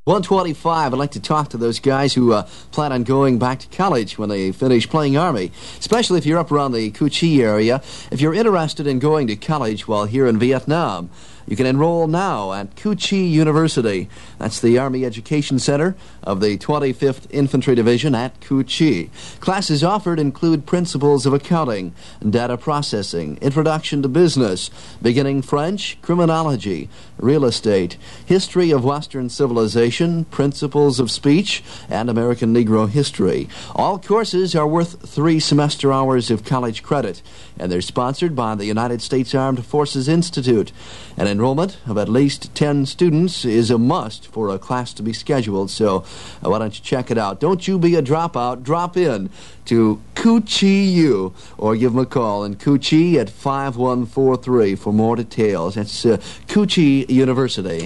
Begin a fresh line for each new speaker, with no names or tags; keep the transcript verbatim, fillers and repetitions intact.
one twenty-five, I'd like to talk to those guys who uh, plan on going back to college when they finish playing Army, especially if you're up around the Cu Chi area. If you're interested in going to college while here in Vietnam, you can enroll now at Cu Chi University. That's the Army Education Center of the twenty-fifth Infantry Division at Cu Chi. Classes offered include Principles of Accounting, Data Processing, Introduction to Business, Beginning French, Criminology, Real Estate, History of Western Civilization, Principles of Speech, and American Negro History. All courses are worth three semester hours of college credit, and they're sponsored by the United States Armed Forces Institute. An enrollment of at least ten students is a must for a class to be scheduled, so uh, why don't you check it out? Don't you be a dropout. Drop in to Cu Chi U or give them a call in Cu Chi at five one four three for more details. That's uh, Cu Chi University.